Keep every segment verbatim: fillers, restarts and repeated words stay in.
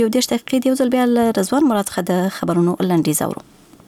یو دېرش دقیقې د یو ځل بیا له رضوان مراد څخه د خبرونو لنډیز اورو.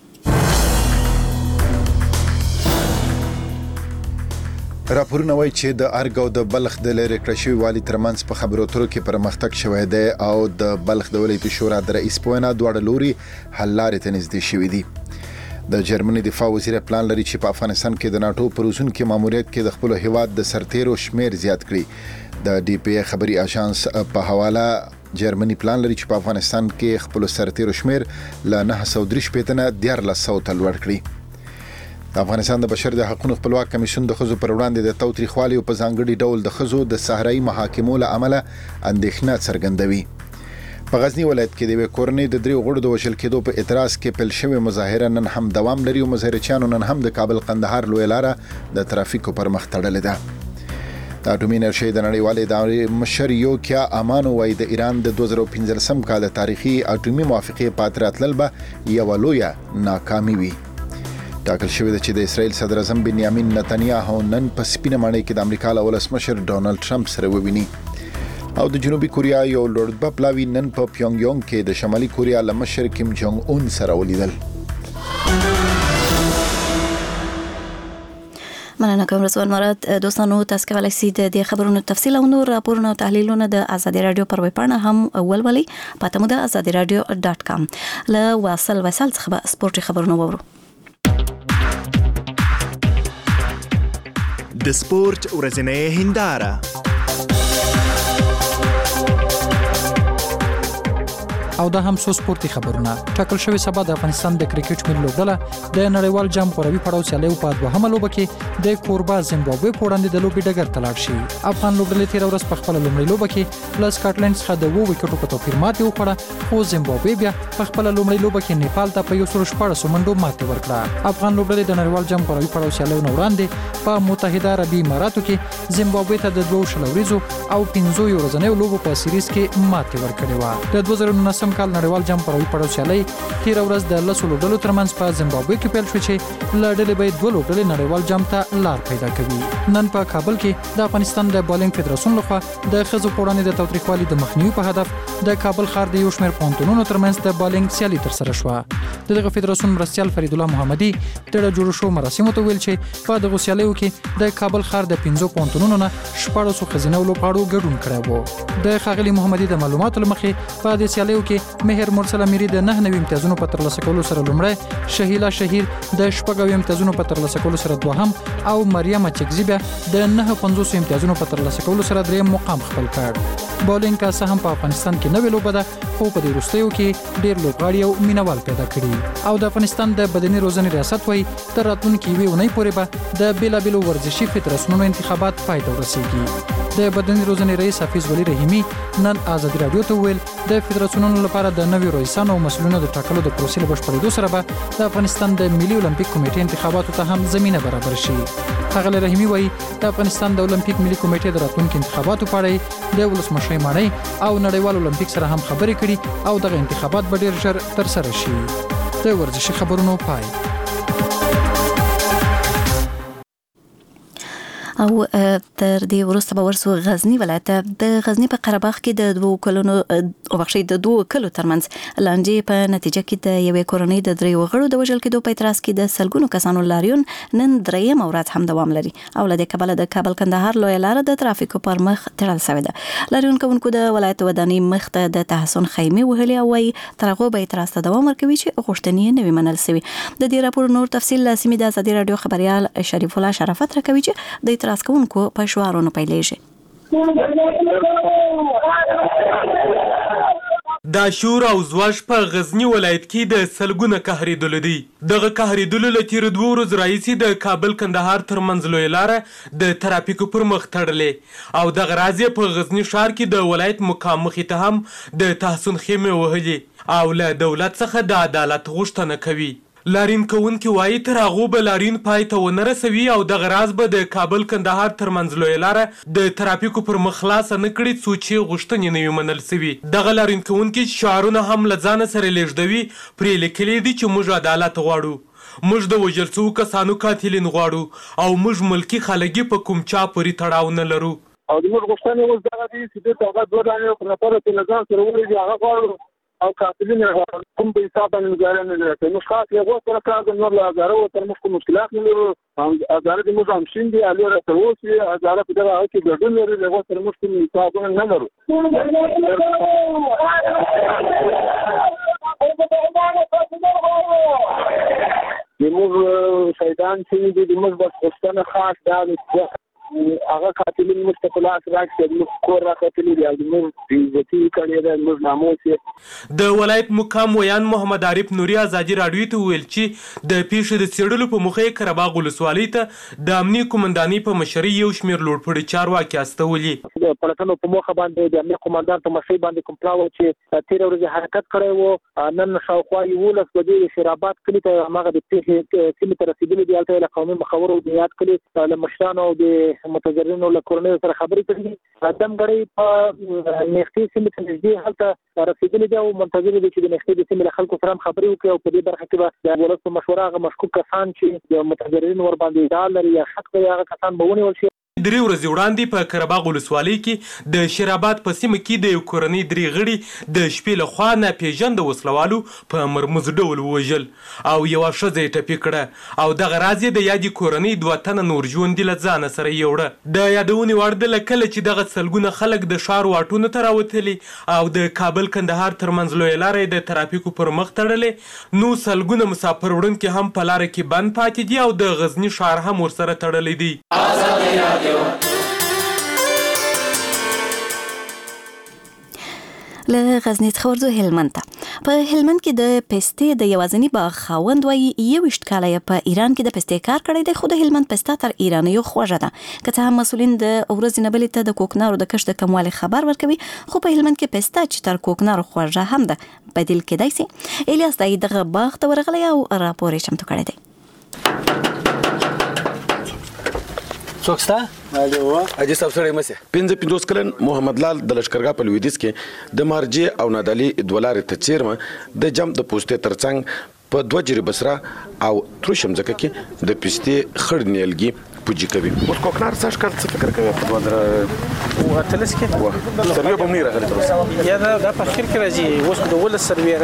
راپورونه وایي چې د ارګ او د بلخ د لرې کړه شوي والي ترمنځ په خبرو اترو کې پرمختګ شوی دی او د بلخ د ولایتي شورا د رئیس په وینا دواړه لوري حل لارې ته نږدې شوي دي. د جرمني دفاع وزیر پلان لري چې په افغانستان کې د ناټو په روزونکي ماموریت کې د خپل هیواد د سرتیرو شمیر زیات کړي. د ډي پی ای خبري اژانس په حواله جرمني پلان لري چې په افغانستان کې خپل سرتیرو شمیر له نهه سوه درې شپېته نه دیارلس سوه ته لوړ کړي. د افغانستان د بشر د حقوقو خپلواک کمیشن د ښځو پر وړاندې د تاوتریخوالي او په ځانګړي ډول د ښځو د صحرایي محاکمو له امله اندېښنه څرګندوي. په غزنی ولایت کې د یوې کورنۍ د دریو غړو د وژل کېدو په اعتراض کې پیل شوې مظاهره نن هم دوام لري او مظاهرچیانو نن هم د کابل قندهار لویه لاره د ترافیکو پر مخ تړلې ده. د اټومي انرژۍ د نړیوالې ادارې مشر یوکیا امانو وايي د ایران د دوه زره پنځلسم کال تاریخي اټومي موافقې پاتې راتلل به یوه لویه ناکامي وي. ټاکل شوی دی چې د اسرائیل صدر اعظم بنیامین نتنیاهو نن په سپینه ماڼۍ کې د امریکا له ولسمشر ډونالډ ټرمپ سره وویني او د جنوبي کوریا یو لوړرتبه پلاوي نن په پیونګ یانګ کې د شمالي کوریا له مشر کیم جونګ اون سره ولیدل. مننه کوم رضوان مراد. دوستانو تاسو کولای شئ د دې خبرونو تفصیل او نور راپورونه او تحلیلونه د ازادي رادیو پر ویب پاڼه هم ولولئ. پته مو د ازادي رادیو ډاټ کام. له واصل وصل څخه سپورتي خبرونه وورو. د سپورت ورځنۍ هنداره او دا هم سو سپورتي خبرونه. ټاکل شوی سبا د افغانستان د کرکټ ملي لوبډله د نړیوال جام قوروي پړاو سیالیو په دوهمه لوبه کې د کوربا زیمبابوې په وړاندې د لوبې ډګر ته لاړ شي. افغان لوبډلې تیر ورځ په خپل لومړۍ لوبه کې له سکاټلند څخه د اووه وکټو په توپیر ماتې وخوړه، خو زیمبابوې بیا په خپل لومړۍ لوبه کې نیپال ته په یو سل شپاړس منډو ماتې ورکړه. افغان لوبډلې د نړیوال جام قوروي پړاو سیالیو نه وړاندې په متحده عربي اماراتو کې زیمبابوې ته د دوه شل ورځو او پنځو ورځنیو لوبو په سیریز کې ماتې ورکړې و. د دوه زره نولسم کال نړیوال جام قوروي پړاو سیالي تیر ورځ د لسو لوبډلو ترمنځ په زیمبابوې کې پیل شو چې له ډلې به دوه لوبډلې نړیوال جام ته لار پیدا کوي. نن په کابل کې د افغانستان د بالینګ فدراسیون لخوا د ښځو په وړاندې د تاوتریخوالي د مخنیوي په هدف د کابل ښار د یو شمېر پوهنتونونو ترمنځ د بالینګ سیالي ترسره شوه. د دغه فدراسیون مرستیال فرید الله محمدي د جوړ شو مراسمو ته ویل چې په دغه سیالیو کې د کابل ښار د پنځو پوهنتونونو نه شپاړسو ښځینه لوبغاړو ګډون کړی و. د ښاغلي محمدي د معلوماتو له مخې په دې سیالیو کې مهر مرسل امیري د نه نوي امتیازونو په ترلاسه کولو سره لومړی، شهیلا شهیر د شپږ امتیازونو په ترلاسه کولو سره دوهم او مریم چکزی بیا د نه پنځوس امتیازونو په ترلاسه کولو سره دریم مقام خپل کړ. بالینګ که څه هم په افغانستان کې نوې لوبه ده، خو په دې وروستیو کې ډېر لوبغاړي او مینوال پیدا کړي. او د افغانستان د بدني روزنې ریاست وایي تر راتلونکي یوې اونۍ پورې به د بېلابېلو ورزشي فدراسیونونو انتخابات پای ته ورسیږي. د بدني روزنې رئیس حفیظ ولی رحیمي نن ازادي رادیو ته ویل د فدراسیونونو لپاره د نویو رئیسانو او مسؤلینو د ټاکلو د پروسې له بشپړېدو سره به د افغانستان د ملي اولمپیک کمیټې انتخاباتو ته هم زمینه برابر شي. ښاغلی رحیمي وایي د افغانستان د اولمپیک ملي کمیټې د راتلونکي انتخاباتو په اړه د ولسمشرۍ ماڼۍ او نړیوال اولمپیک سره هم خبرې کړي او دغه انتخابات به ډېر ژر ترسره شي. د ورزشي خبرونو پای. او تر دې وروسته به ورسو غزنی ولایت. د غزنی په قره باغ کې د دوه کلونو او بخښي د دوه کلو ترمنځ لانجې په نتیجه کې د یوې کورنۍ د دریو غړو د وژل کېدو په اعتراض کې د سلګونو کسانو لاریون نن دریم ورځ هم دوام لري او له دې کبله د کابل کندهار لویه لاره د ترافیکو پر مخ تړل شوې ده. لاریون کوونکو د ولایت ودانۍ مخ ته د تحسن خیمې وهلې او وايي تر هغه به اعتراض ته دوام ورکوي چې غوښتنې یې نه وي منل شوي. د دې راپور نور تفصیل له سیمې د ازادي رادیو خبريال شریف الله شرافت راکوي چې د اعتراض کوونکو په شعارونو پیلېږي. دا شور او زواج په غزنی ولایت کې د سلګونه قهرېدلو دي. دغه قهرېدلو له تېرو دوه ورځو راهیسې د کابل کندهار ترمنځ لویه لاره د ترافیکو پر مخ تړلې او دغه راز یې په غزنی ښار کې د ولایت مقام مخې ته هم د تحسن خیمې وهلې او له دولت څخه د عدالت غوښتنه کوي. لارین کوونکي وایي تر هغو به لارین پای ته ونه رسوي او دغه راز به د کابل کندهار ترمنځ لویه لاره د ترافیکو پر مخ خلاصه نه کړي څو چې غوښتنې نه وي منل سوي. دغه لارین کوونکي شعارونه هم له ځانه سره لېږدوي. پرې لیکلي دي چې موږ عدالت غواړو، موږ د وژل شوو کسانو قاتلین غواړو او موږ ملکي خلګي په کوم چا پورې تړاو نه لرو. او د موږ غوښتنه اوس دغه دي چې د هغه دوه دانې په لپاره چې نظام سره ولري هغه غواړو او قاتلین کوم په حساب باندې ګزاره نه لري نو خاص یو څه راځي نور لا هزاره او تر مخکې مشکلات نه لري هزاره د موږ هم شین دي علي راته اوسي هزاره په دغه کې ګډون لري هغه تر مخکې حساب نه لري د موږ شهیدان چې دي د موږ بس غوښتنه خاص دا هغه قاتلین مستقلاس راکړي د کور راکړي دی د موږ عزتي کړي د موږ ناموس د ولایت مقام ویان محمد عارف نوري ازادي راډیو ته ویل چې د پیښې د څېړلو په موخه یې قره باغ ولسوالۍ ته د امنیه قومندانۍ په مشرۍ یو شمېر لوړپوړي چارواکي استولي د پلټنو په موخه باندې د امنیه قومندان په مشرۍ باندې کوم پلاو چې تیر ورځ حرکت کړی وو نن شاوخوا یولس بجې د شرابات کلي ته هغه د پیښې کلي ته رسېدلي دي هلته له قومي مخورو د یاد کلي له مشرانو او د متظاهرینو له کورنیو سره خبرې کړي دمګړی په نښتې سیمې ته نږدې هلته رسېدلي دي او منتظر دي چې د نښتې د سیمې له خلکو سره هم خبرې وکړي او په دې برخه کې به د ولس په مشوره هغه مشکوک کسان چې د متظاهرینو ورباندې ادعا لري یا حق دی هغه کسان به ونیول شي درې ورځې وړاندې په قره باغ ولسوالۍ کې د شرابات په سیمه کې د یو کورنۍ درې غړي د شپې له خوا ناپېژانده وسلوالو په مرموز ډول ووژل او یوه ښځه یې ټپي کړه او دغه راز یې د یادې کورنۍ دوه تنه نور ژوندي له ځانه سره یوړه د یادونې وړ ده له کله چې دغه سلګونه خلک د ښار واټونو ته راوتلي او د کابل کندهار ترمنځ لویه لاره یې د ترافیکو پر مخ تړلې نو سلګونه مسافر وړونکي هم په لاره کې بند پاتې دي او د غزني ښار هم ورسره تړلی دی. له غزني څخه ورځو هلمند ته. په هلمند کې د پستې د یوازیني باغ خاوند وایي یوویشت کاله یې په ایران کې د پستې کار کړی دی خو د هلمند پسته تر ایرانیو خوږه ده. که څه هم مسؤلین د ورځې نه بلې ته د کوکنارو د کښت د کموالي خبر ورکوي خو په هلمند کې پسته چې تر کوکنارو خوږه هم ده بدیل کېدای سي. الیاس دای دغه باغ ته ورغلی او راپور یې چمتو کړی دی. څوک ستا؟ حاجي صاحب سره مسه پنځه پنځوس کلن محمد لال د لشکرګاه په لویدیځ کې د مارجې او نادالي دوه لارې ته څیرمه د جم د پوستې ترڅنګ په دوه جرې بسره او تروشم ځکه کې د پستې خړ نیلګي پوجي کوي. اوس کوکنار څه ښکار څه فکر کوي په دوه درې او اتلس کې سروې به مې راغلی تر یا دا په اخر کې راځي اوس د ولس سروې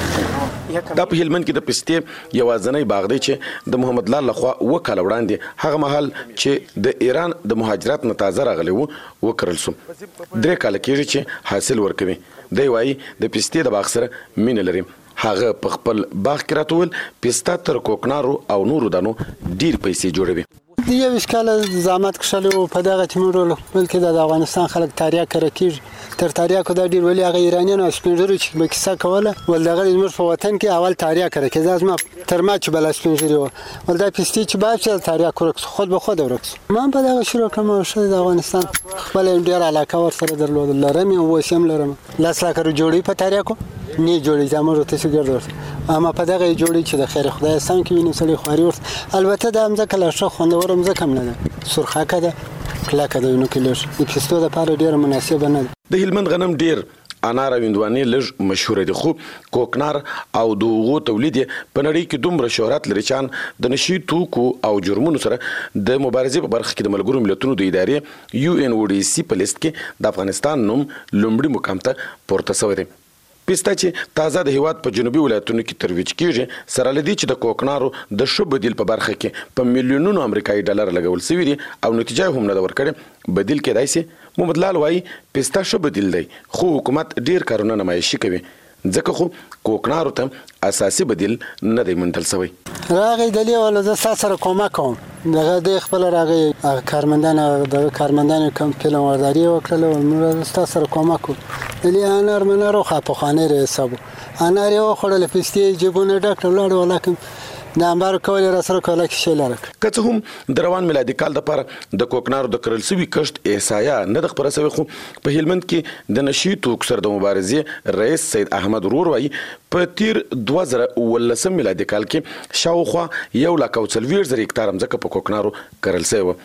راغله. دا په هلمند کې د پستې یوازینی باغ دی چې د محمد لال لخوا اوه کاله وړاندې هغه مهال چې د ایران د مهاجرت نه تازه راغلی وو وکرل سو. درې کاله کېږي چې حاصل ورکوي. دی وایي د پستې د باغ سره مینه لري. هغه په خپل باغ کې راته وویل پسته تر کوکنارو او نورو دانو ډېر پیسې جوړوي. یوویشت کاله زحمت کښلی وو په دغه تیمور بلکې د افغانستان خلک تریاک کره کېږي تر تریاکو دا ډېر ولې هغه ایرانیان او سپین ږیرو چې به کیسه کوله ول دغه زموږ په وطن کې اول تریاک کره کېږي دا زما تر ما چې بله سپین ږیري وو ول دا پستې چې باید چې تریاک ورک سو خود به خوده ورک سو. ما په دغه شروع کړم او ښه د افغانستان خپله ډېره علاقه ورسره درلوده لرم یې اوس هم لرم. لس لاکه جوړوي په تریاکو نه جوړي دا موږ ته څه ګرځي اما په دغه جوړي چې د خیر خدای سم کې ویني سړي خواري ورته البته د امزه کله ښه خوندور امزه کم نه ده سرخه ده کلکه ده نو کلش د پستو د لپاره ډیره مناسبه نه ده. د هلمند غنم ډیر انار او هندوانې لږ مشهور دي خو کوکنار او د هغو تولید په نړۍ کې دومره شهرت لري چې د نشي توکو او جرمونو سره د مبارزې په برخه کې د ملګرو ملتونو د ادارې یو ان او ډي سي په لیست کې د افغانستان نوم لومړي مقام ته پورته شوی دی. پسته چې تازه د هیواد په جنوبي ولایتونو کې ترویج کیږي سره لدی چې د کوکنارو د ښه بدیل په برخه کې په میلیونونو امریکایي ډالر لګول شوي دي او نتیجه هم نه ده ورکړې. بدیل کېدای سي محمد لال وایي پسته ښه بدیل دی خو حکومت ډیر کارونه نمایشي کوي ځکه خو کوکنارو ته اساسي بدیل نه دی موندل شوی. راغی دلی ولا زه تاسو سره کومک کوم دغه د خپل راغی کارمندان د کارمندان کوم فلم ورداری وکړل او موږ تاسو سره کومک کوو دلی انار منارو خاطو خانه ر حساب انار یو خړل پستې جيبونه ډاکټر لاړ ولاکم د امبار کول را سره کوله کې شیل راک که څه هم د روان میلادي کال د لپاره د کوکنارو د کرل سوي کښت احصایه نه د خبره سوي خو په هلمند کې د نشي توک سره د مبارزې رئیس سید احمد ورور وایي په تیر دوه زره اوولسم میلادي کال کې شاوخوا یو لک او څلوېښت زره هکتار ځمکه په کوکنارو کرل سوې وه.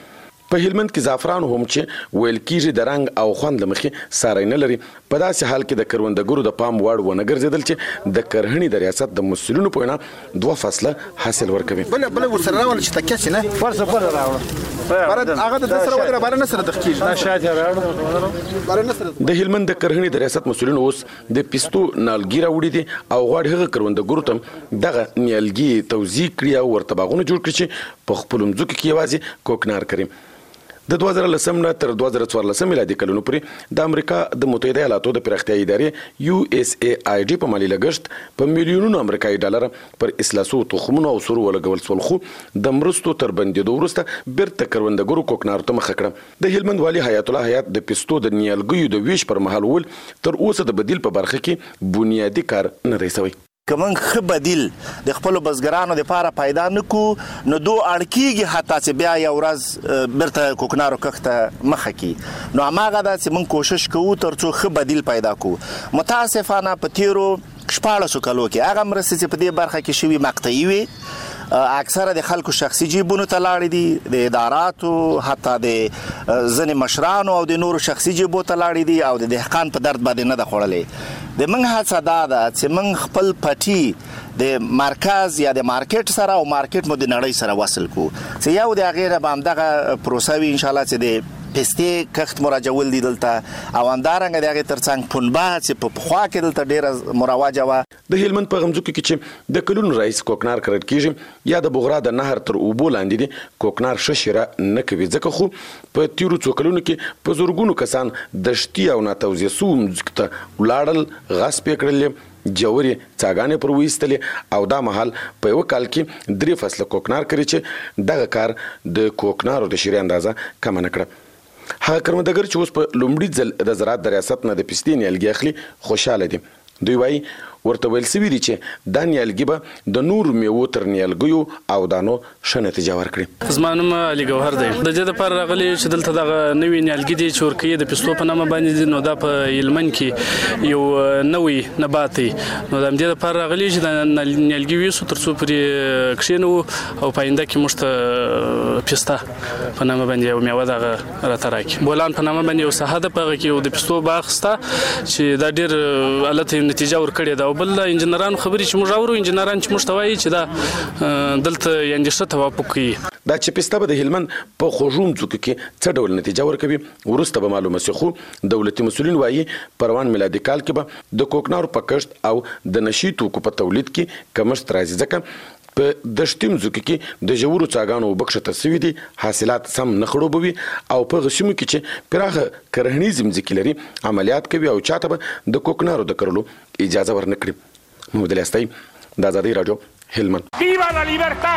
په هلمند کې زعفران هم چې ویل کېږي د رنګ او خوند لمخې ساری نه لري، په داسې حال کې د کروندګرو د پام وړ ونه ګرځېدل چې د کرهڼې د ریاست د مسؤلینو په وینا دوه فصله حاصل ورکوي. بل بل ورسره راول چې تکیه شي نه ورسره بل راوړل هغه د سره ودره بار نه سره د کېږي نه شاید راوړل بار نه سره. د هلمند د کرهڼې د ریاست مسؤلینو اوس د پستو نالګي راوړي دي او غواړي هغه کروندګرو ته دغه نیالګي توزیع کړي او ورته باغونه جوړ کړي چې په خپلو مځکو کې یوازې کوکنار کري. د دوه زره لسم نه تر دوه زره څوارلسم میلادي کلونو پورې د امریکا د متحده ایالاتو د پراختیایي ادارې یو اس ای آی ډي په مالي لګښت په میلیونونو امریکایي ډالر پر اصلاحسو تخمونو او سرو ولګول شول، خو د مرستو تر بندېدو وروسته بیرته کروندګرو کوکنارو ته مخه کړه. د هلمند والي حیات الله حیات د پستو د نیالګیو د ویش پر مهال وویل تر اوسه د بدیل په برخه کې بنیادي کار نه دی سوی. که موږ ښه بدیل د خپلو بزګرانو دپاره پیدا نه کړو نو دو اړ کېږي حتی چې بیا یو ورځ بیرته کوکنارو کښت ته مخه کړي. نو هماغه ده چې موږ کوشش کوو تر څو ښه بدیل پیدا کړو. متاسفانه په تیرو شپاړسو کلو کې هغه مرستې چې په دې برخه کې شوي مقطعي وي، اکثره د خلکو شخصي جیبونو ته لاړې دي، د اداراتو حتی د ځینې مشرانو او د نورو شخصي جیبو ته لاړې دي او د دهقان په درد باندې نه ده خوړلې. د موږ هڅه دا ده چې موږ خپل پټي د مرکز یا د مارکیټ سره او مارکیټ مو د نړۍ سره وصل کړو چې یو د هغې نه به همدغه پروسه وي انشاءالله چې د پستې کښت مراجعول دي دلته او همدارنګه د هغې تر څنګ پنبه چې په پخوا کې دلته ډېره مروجه وه. د هلمند په غمځکو کې چې د کلونو راهیسې کوکنار کرل کېږي یا د بغرا د نهر تر اوبو لاندې دي کوکنار ښه شیره نه کوي، ځکه خو په تیرو څو کلونو کې په زرګونو کسان دشتي او ناتوزیع سوو مځکو ته ولاړل، غصب یې کړلې، جوړې څاګانې پر ویستلې او دا مهال په یو کال کې درې فصله کوکنار کوي چې دغه کار د کوکنارو د شیرې اندازه کمه نه کړه. هغه کروندګر چې اوس په لومړي ځل د زراعت د ریاست نه د پستې نیالګي اخلي خوشحاله دي. دوی وایي ورته ویل سوي دي چې دا نیالګي به د نورو میوو تر نیالګیو او دانو ښه نتیجه ورکړي. زما نوم علي ګوهر دی. د دې دپاره راغلي چې دلته دغه نوي نیالګي دي چې ورکوي د پستو په نامه باندې دي، نو دا په هلمند کې یو نوی نبات دی. نو د همدې دپاره راغلي چې دا نیالګي ویسو تر څو پرې کښېنوو او په آینده کې موږ ته پسته په نامه باندې یو میوه دغه راته راکړي. بولان په نامه باندې یو ساحه ده، په هغه کې یو د پستو باغ شته چې دا ډېر الته نتیجه ورکړې ده. او بل انجنیرانو خبرې چې موږ اورو، انجنیران چې موږ ته وایي چې دا دلته یعنې ښه توافق کوي. دا چې پسته به د هلمند په خوږو مځکو کې څه ډول نتیجه ورکوي وروسته به معلومه شي، خو دولتي مسؤلین وایي په روان میلادي کال کې به د کوکنارو په کښت او د نشي توکو په تولید کې کمښت راځي، ځکه په دشتي مځکو کې د ژورو څاګانو اوبه کښته سوي دي، حاصلات سم نه خړوبوي او په هغه سیمو کې چې پراخه کرهنیزې مځکې لري عملیات کوي او چاته به د کوکنارو د کرلو اجازه ورنه کړي. محمد علي استایی، د آزادی رادیو، هلمند. ویوا لا لیبرتا.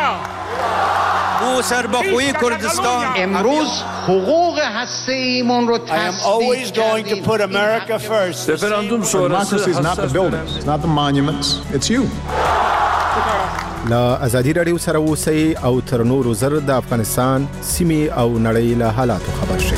او سربخوی کردستان امروز حقوق هسته ایمون رو I am always going to put America first. Referendum sonrası Democracy is not the buildings, it's not the monuments, it's you. لا ازادي رادیو سره اوسئ او تر نورو زر د افغانستان سیمې او نړۍ له حالاتو خبر شئ.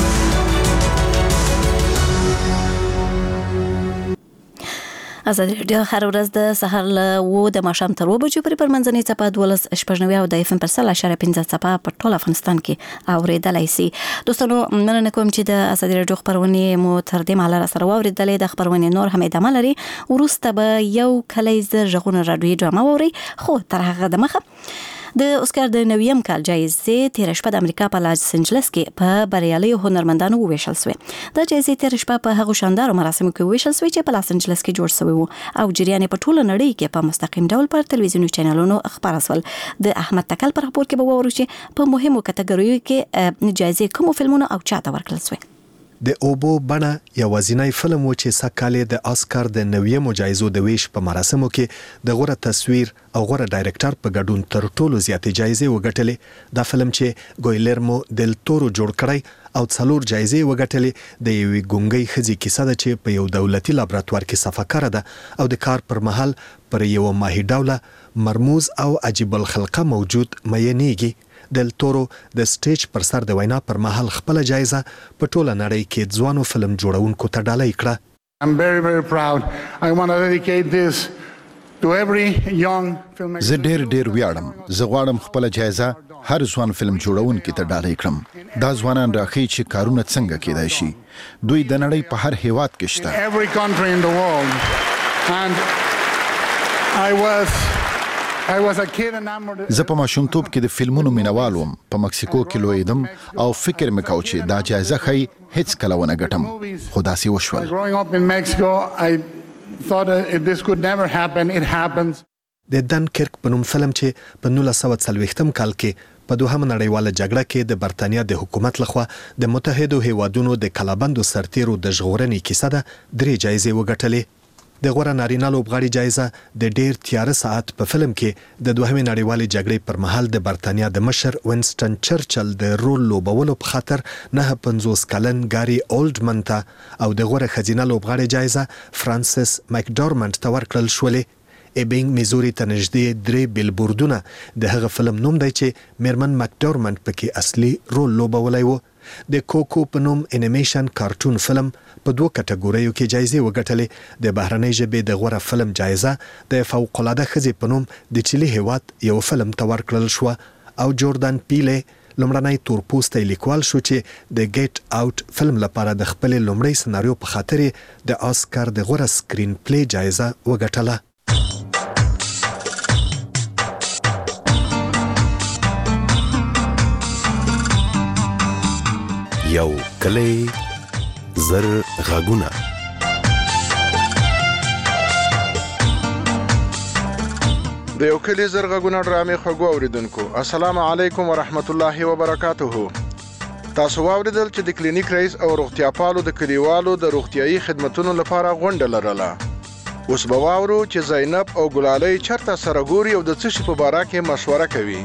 ازادي رادیو هر ورځ د سهار له و د ماښام تر اوه بجو پورې پر منځنۍ څپه دولس شپږ نوي او د اف ام پر سل اشاره پنځه څپه په ټول افغانستان کې اورېدلی سي. دوستانو مننه کوم چې د ازادي رادیو خپرونې مو تر دې مهاله راسره واورېدلې. د خپرونې نور هم ادامه لري، وروسته به یو کلیز غږونه راډیویي ډرامه واورئ، خو تر هغه دمخه د اسکار د نویم کال جایزې تیر شپه د امریکا په لاس انجلس کې په بریالیو هنرمندانو وویشل شوې. د جایزې تیر شپه په هغو شاندارو مراسمو کې وویشل شوې چې په لاس انجلس کې جوړ شوي وو او جریان په ټوله نړۍ کې په مستقیم ډول پر تلویزیوني چینلونو خپاره شول. د احمد تکل پر خبر کې به واورو چې په مهمو کټګوریو کې جایزې کومو فلمونو او چاته ورکړل شوې. د اوبو بڼه یوازینی فلم و چې سږکال د آسکار د نویمو جایزو د ویش په مراسمو کې د غوره تصویر او غوره ډایرکټر په ګډون تر ټولو زیاتې جایزې وګټلې. دا فلم چې ګویلرمو دل تورو جوړ کړی او څلور جایزې وګټلې د یوې ګونګۍ ښځې کیسه ده چې په یو دولتي لابراتوار کې صفاکاره ده او د کار پر مهال پر یو ماهي ډوله مرموز او عجیب الخلقه موجود مینېږي. دل تورو د سټیج پر سر د وینا پر مهال خپل جایزه په ټوله نړۍ کې ځوانو فلم جوړونکو ته ډالۍ کړه. I'm very very proud. I want to dedicate this to every young filmmaker. زه ډېر ډېر ویاړم. زه غواړم خپل جایزه هر ځوان فلم جوړونکي ته ډالۍ کړم. دا ځوانان راښیي چې کارونه څنګه کېدای شي. دوی د نړۍ په هر هیواد کې شته. Every country in the world. And I was I was a kid enamored. زه په ماشومتوب کې د فلمونو مینوال وم. په مکسیکو کې لویدم او فکر مې کاوه چې دا جایزه ښایي هیڅ کله ونه ګټم. خو داسې وشول. Growing up in Mexico, I thought that this could never happen. It happens. د دنکرک په نوم فلم چې په نولس سوه څلوېښتم کال کې په دوهمه نړیواله جګړه کې د برتانیا د حکومت لخوا د متحدو هیوادونو د کلابندو سرتیرو د ژغورنې کیسه ده درې جایزې وګټلې. د غوره نارینه لوبغاړي جایزه د ډیر تیاره ساعت په فلم کې د دوهمې نړیوالې جګړې پر مهال د برتانیا د مشر وینسټن چرچل د رول لوبولو په خاطر نه پنځوس کلن ګاري اولډمن ته او د غوره ښځینه لوبغاړي جایزه فرانسس مکډورمنټ ته ورکړل شولې. ایبینګ میزوري ته نږدې درې بیلبوردونه د هغه فلم نوم دی چې میرمن مکډورمنټ پکې اصلي رول لوبولی و. د کوکو په نوم انیمیشن کارټون فلم په دوه کټګوریو کې جایزې وګټلې. د بهرنۍ ژبې د غوره فلم جایزه د فوق العاده ښځې په نوم د چیلي هیواد یو فلم ته ورکړل شوه او جوردن پیله لومړنی تورپوستی لیکوال شو چې د ګیټ آوټ فلم لپاره د خپلې لومړۍ سناریو په خاطر د آسکر د غوره سکرین پلی جایزه وګټله. یو کلی زر غږونه د یو کلی زر غږونه ډرامې خوږو اوریدونکو السلام علیکم ورحمت الله وبرکاته. تاسو واوریدل چې د کلینیک رئیس او روغتیا پالو د کلیوالو د روغتیايي خدماتو لپاره غونډه لرله. اوس به واورو چې زینب او ګلالۍ چرته سره ګوري او د څه شي په باره کې مشوره کوي.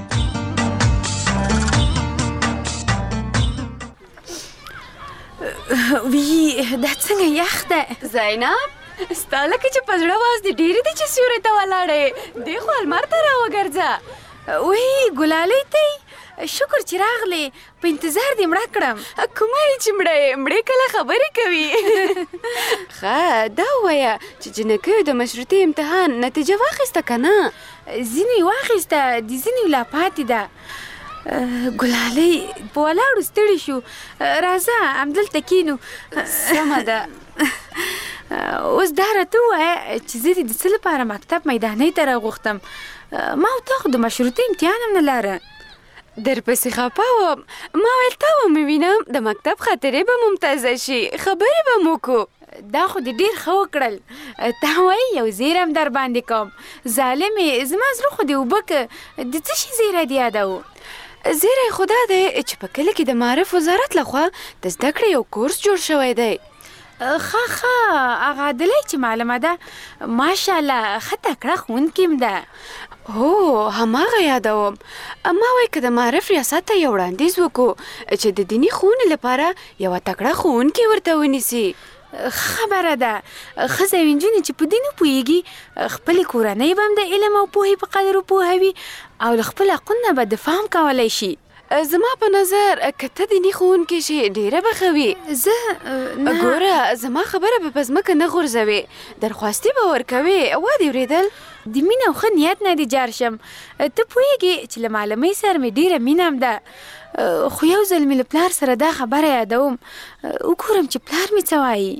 وی دا څنګه یخ ده زینب ستا لکه چې په زړه واز دې ډېرې دي چې سیوري ته ولاړې دې خو المار ته راوګرځه. وی ګلالۍ ته شکر چې راغلې په انتظار دې مړه کړم. کومه چې مړه مړې کله خبرې کوي. ښه دا ووایه چې جنکیو د مشروطي امتحان نتیجه واخیسته که نه؟ ځینې واخیسته د ځینې لا پاتې ده. ګلالۍ په ولاړو ستړي شو راځه همدلته کینو. سمه ده اوس دا راته ووایه چې زه دې د څه لپاره مکتب میدانۍ ته راغوښتم. ما او تا خو د مشروطي امتحان هم نه لاره. درپسې خفه وم ما ویل تا به مې وینم د مکتب خاطرې به ممتازه شي خبرې به مو وکړو. دا خو دې ډېر ښه وکړل. تا وایي یو زیری هم در باندې کوم. ظالمې زما زړه خو دې اوبه که د څه شي زیری دې یادوو؟ زیری خو دا دی چې په کلي کې د معارف وزارت لخوا د زده کړې یو کورس جوړ شوی دی. ښه ښه هغه عادلۍ چې معلومه ده ماشاءالله ښه تکړه ښوونکې م ده. هو هماغه یادوم. ما وایي که د معارف ریاست ته یو وړاندیز وکړو چې د دیني ښوونې لپاره یوه تکړه ښوونکې ورته ونیسي. خبره ده ښځې او نجونې چې په دین وپوهېږي خپلې کورنۍ به هم د علم او پوهې په قدر وپوهوي او له خپل حقونو به دفاع هم کولی شي. زما په نظر که ته دیني ښوونکې شي ډېره به ښه وي. زه ګوره زما خبره به په ځمکه نه غورځوې درخواستي به ورکوې. وا دې اورېدل د مینې او ښه نیت نه دې جار شم. ته پوهېږې چې له معلمۍ سره مې ډېره مینه هم ده خو یو ځل مې له پلار سره دا خبره یادوم وګورم چې پلار مې څه وایي.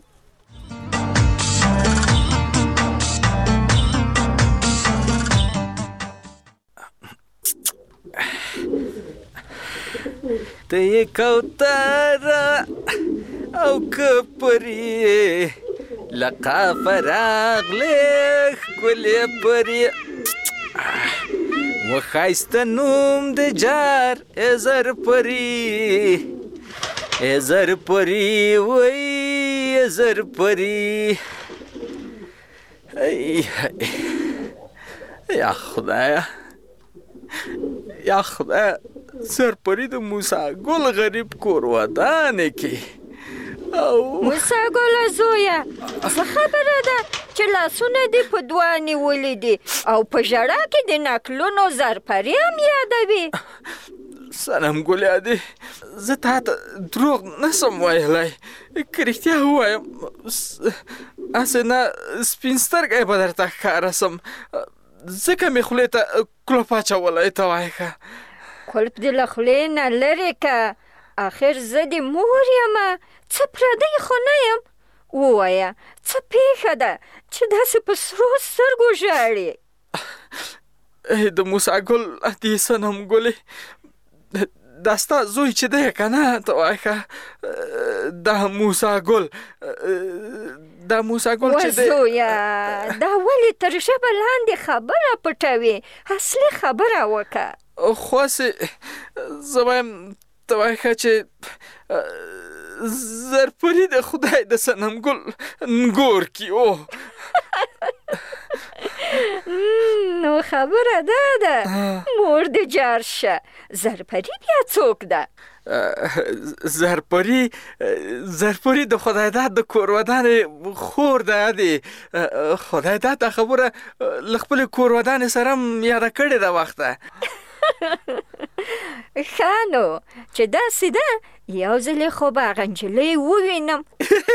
ته یې کوتره او که پرې لقافه راغلې ښکلې پرې و ښایسته نوم د جار ای زر پرې ای زر پرې وی ای زر پرې. یا خدایه یا خدایه سرپری د موسی ګل غریب کور ودانې کې. موسی ګل زویه څه خبره ده چې لاسونه دې په دوه نیولي دي او په ژړا کې د نکلونو زرپري هم یادوي. صنم ګل یادې زه تا ته دروغ نسم ویلی که رښتیا ووایم هسې نه سپین سترګی به درته ښکاره سم ځکه مې خولې ته کلوپ اچولی ته وایې ښه. قلب دې له خولې نه لرې که. آخر زه د مور یمه، څه پردی خو نه یم. ووایه څه پېښه ده چې داسې په سرو سترګو ژاړې؟ د موسی ګل دې صنم ګلې، دا ستا زوی چې دی که نه، ته وایه ښه دا موسی ګل دا موسی ګل چې دی. وزویه دا ولې تر ژبه لاندې خبره پټوې؟ اصلي خبره وکړه. خو هسې زه وایم ته وایه ښه چې زرپري د خدای د صنم ګل نګور کې او نو خبره دا ده مور دې جار شه. زرپري بیا څوک ده؟ زرپري زرپري د خدای داد د کور ودانې خور ده. د خدای داد دا خبره له خپلې کور ودانې سره هم یاده کړې ده وخته. ښه نو چې داسې ده یو ځلې خو به هغه نجلۍ ووینم.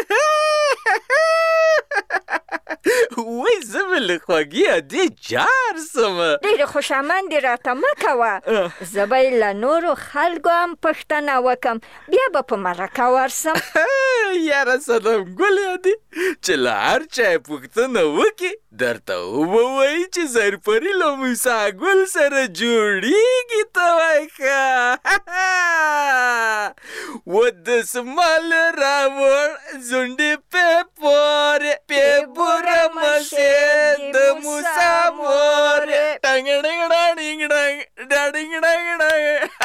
وای زه به له خوږې ادې جار سمه. ډېرې خوشامندې راته مه کوه. زه به یې له نورو خلکو هم پوښتنه وکم، بیا به په مرکه ورسم. یاره صنم ګلې ادې چې له هر چا یې پوښتنه وکړي درته وبه وایي چې زرپري له موسی ګل سره جوړېږي. ته وایه ښه ودسمال راوړ زونډې پې پورې پې بوره مشې د موسی مورې ټنګ ډنګ ډنګ ډنګ ډنګ ډنګ ډنګ.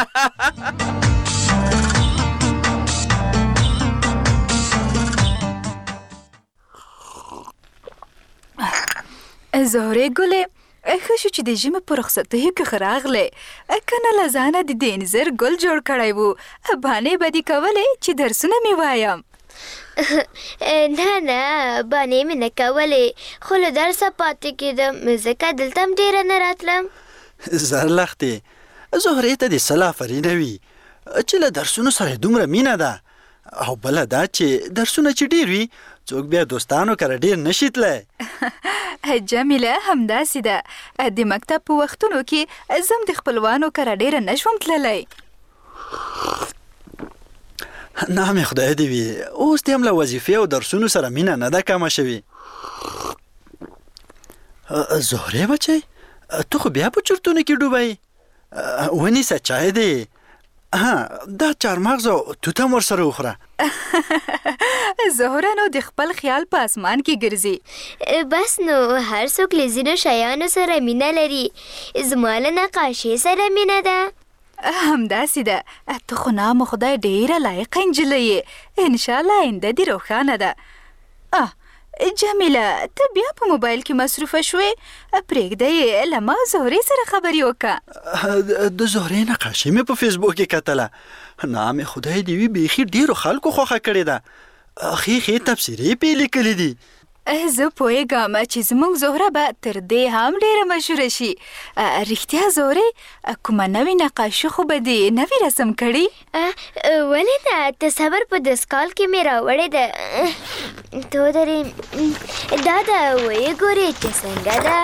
زهرې ګلې ښه شو چې د ژمي په رخصتیو کې ښه راغلې، که نه له ځانه د دې انځر ګل جوړ کړی و. بانې به دې کولې چې درسونه مې وایم. نه نه بانې مې نه کولې، خو له درسه پاتې کېدم ځکه دلته هم ډېره نه راتلم. زرلښتې زهرې ته دې سل آفرینه وي چې له درسونو سره دومره مینه ده، او بله دا چې درسونه چې ډېر وي څوک بیا دوستانو کره ډېر نشي تللی. جمیله همداسې ده، د مکتب په وختونو کې زه هم د خپلوانو کره ډېره نه شوم تللی. نامې خدای دې وي اوس دې هم له وظیفې او درسونو سره مینه نه ده کمه شوې. زهرې بچی ته خو بیا په چرتونو کې ډوبی، ونیسه چای دی. ها دا چارمغز او توت هم ورسره وخوره. زهره نو د خپل خیال په اسمان کې ګرځي. بس نو هر څوک له ځینو شیانو سره مینه لري، زما له نقاشۍ سره مینه ده. همداسې ده، ته خو نام خدای ډېره لایقه نجلۍ یې، انشاءالله آینده دې روښانه ده. جمیله ته بیا په موبایل کې مصروفه شوې، پرېږده یې له ما زهرې سره خبرې وکړه. د زهرې نقاشۍ مې په فیسبوک کې کتله، نامې خدای دې وي بیخي ډېرو خلکو خوښه کړې ده، ښې ښې تبصرې پې لیکلې دي. زه پوهېږم چې زموږ زهره به تر دې هم ډېره مشهوره شي. رښتیا زهرې کومه نوې نقاشي خو به دې نوې رسم کړي؟ ولې نه، ته صبر په دستکال کې مې راوړې ده. تو درې دا ده ویې ګورې چې څنګه ده.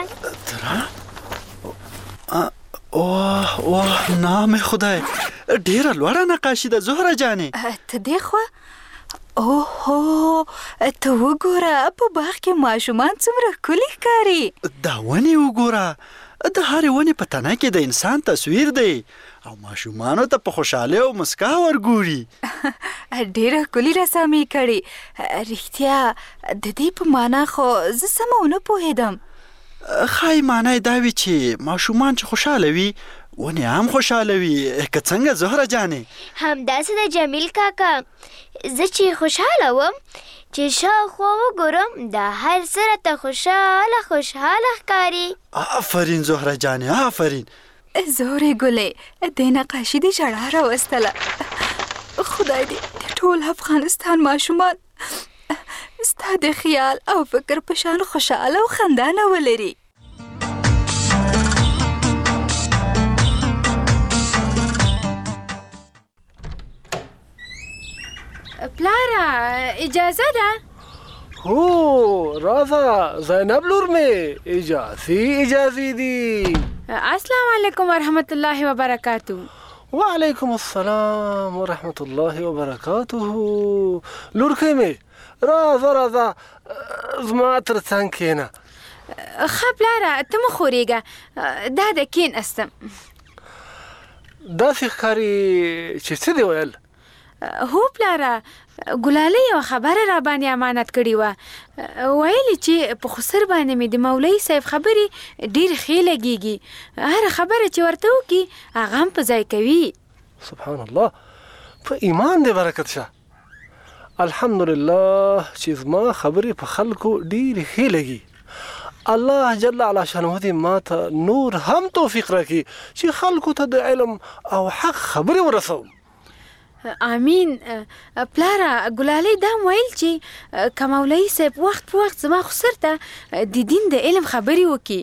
واه واه نامې خدای ډېره لوړه نقاشي ده زهره جانې. ته دې خوا اوهو ته وګوره په باغ کې ماشومان څومره ښکلي ښکاري. دا ونې وګوره، د هرې ونې په تنه کې د انسان تصویر دی او ماشومانو ته په خوشحالۍ او مسکا ورګوري. ډېره ښکلي رسامي کړې. رښتیا د دې په معنا خو زه سمه ونه پوهېدم. ښایي معنا یې دا وي چې ماشومان چې خوشحاله وي ونې هم خوشحاله وي، که څنګه زهره جانې؟ همداسې د جمیل کاکا، زه چې خوشحاله وم چې شاوخوا وګورم دا هر څه راته خوشحاله خوشحاله ښکاري. آفرین زهره جانې آفرین. زهرې ګلې دې نقاشي دې ژړا راوستله. خدای دې د ټول افغانستان ماشومان ستا د خیال او فکر په شان خوشحاله او خندانه ولري. پلاره اجازه ده؟ هو راځه زینب لور مې اجازې اجازې دي. السلام علیکم ورحمت الله وبرکاتو. وعلیکم السلام ورحمت الله وبرکاته. لورکۍ مې راځه راځه زما تر څنګ کښېنه. ښه پلاره ته مه خورېږه، دا د کېناستم. داسې ښکاري چې څه دې ویل؟ هو پلاره، ګلالۍ یوه خبره را باندې امانت کړې وه. ویلې چې په خسر باندې مې د مولوي صاحب خبرې ډېرې ښې لګېږي. هره خبره چې ورته وکړي هغه هم په ځای کوي. سبحان الله، په ایمان دې برکت شه. الحمدلله چې زما خبرې په خلکو ډېرې ښې لګي. الله جل علا شانه دې ما ته نور هم توفیق راکړي چې خلکو ته د علم او حق خبرې ورسوم. امین. پلاره ګلالۍ دا ویل چې که مولوي صاحب وخت په وخت زما خسر ته د دین د علم خبرې وکړي.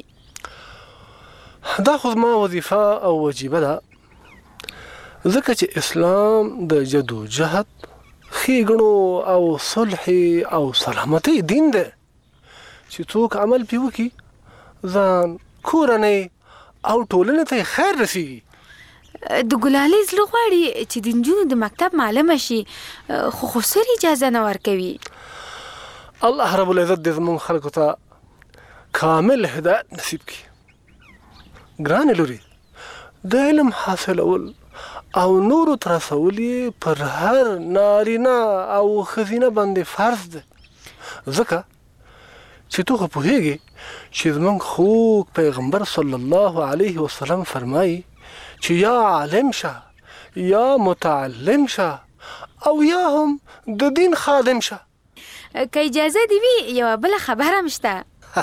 دا خو زما وظیفه او وجیبه ده، ځکه چې اسلام د جدوجهد، ښېګڼو او صلح او سلامتۍ دین دی چې څوک عمل پې وکړي ځان، کورنۍ او ټولنې ته یې خیر رسېږي. د ګلالۍ زړه غواړي چې د نجونو د مکتب معلمه شي، خو خسر اجازه نه ورکوي. الله رب العزت دې زموږ خلکو ته کامل هدایت نصیب کړي. ګرانې لورې، د علم حاصلول او نورو ته رسول یې پر هر نارینه او ښځینه باندې فرض دی، ځکه چې تو خو پوهېږې چې زموږ خوږ پیغمبر صلی الله علیه وسلم فرمایي چې یا عالم شه، یا متعلم شه، او یا هم د دین خادم شه. که اجازه دې وي یوه بله خبره هم شته.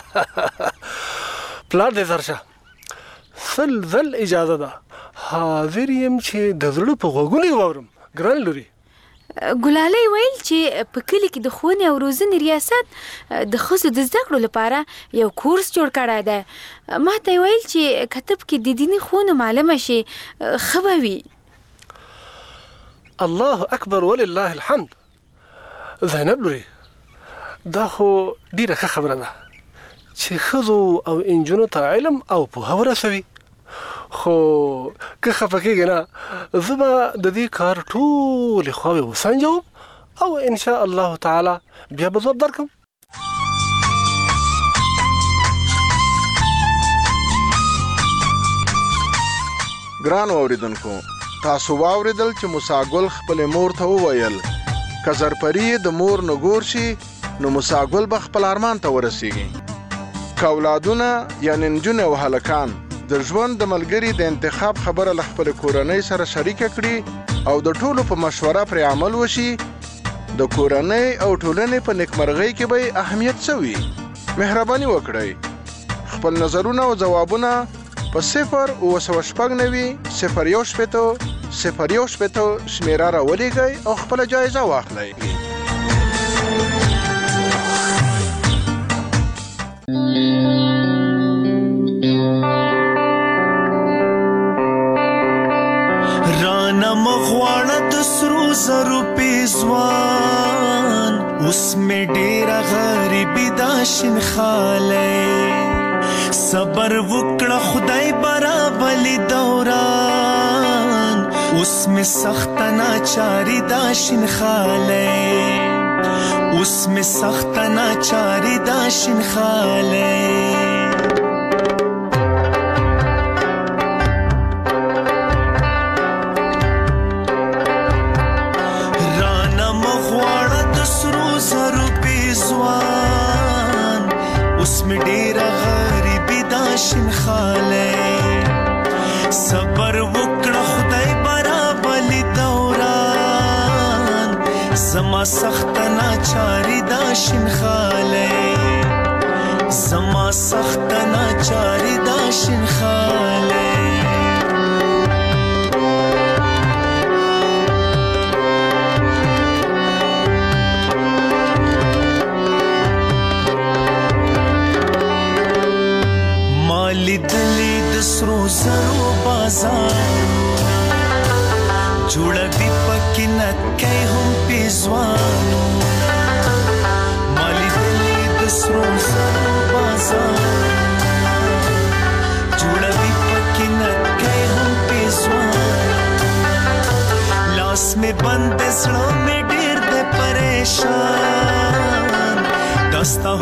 پلار دې زر شه، سل ځل اجازه ده، حاضر یم چې د زړه په غوږونو یې واورم. ګران لوري، ګلالۍ ویل چې په کلي کې د ښوونې او روزنې ریاست د ښځو د زده کړو لپاره یو کورس جوړ کړی دی. ما ته یې ویل چې که ته پکې د دیني ښوونو معلمه شي ښه به وي. الله اکبر ولله الحمد. زینب لوري، دا خو ډېره ښه خبره ده چې ښځو او انجونو ته علم او پوهه ورسوي، خو که خفه کېږې نه، زه به د دې کار ټولې خواوې وسنجوم او انشاء الله تعالی بیا به ځواب درکړم. ګرانو اوریدونکو، تاسو واوریدل چې موسی ګل خپلې مور ته وویل که زرپري د مور نه ګور شي نو موسی ګل به خپل ارمان ته ورسیږي. که اولادونه یعنې نجونې او هلکان د ژوند د ملګري د انتخاب خبره له خپلې کورنۍ سره شریکه کړي او د ټولو په مشوره پرې عمل وشي، د کورنۍ او ټولنې په نیکمرغۍ کې به اهمیت څه وي؟ مهرباني وکړئ خپل نظرونه او ځوابونه په صفر اوه سوه شپږ نوي صفر یو شپېته صفر یو شپېته شمېره راولېږئ او خپله جایزه واخلئ. رانا مغواړه د سرو زرو پیزوان، اوس مې ډېره غریبي دا شینخالی، صبر وکړه خدای برابلي دوران، اوس مې سخته ناچاري دا شینخالی، اوس مې سخته ناچاري دا شینخالی. صبر وکړه خدای برابلي دوران، زما سخت ناچاري دا شینخالی، زما سخت ناچاري دا شینخالی. لیدلی د سرو زرو بازارونه، جوړوي پکې نکۍ هم پیزوانونه، ما لیدلی د سرو زرو بازارونه، جوړوي پکې نکۍ هم پیزوانونه، ستا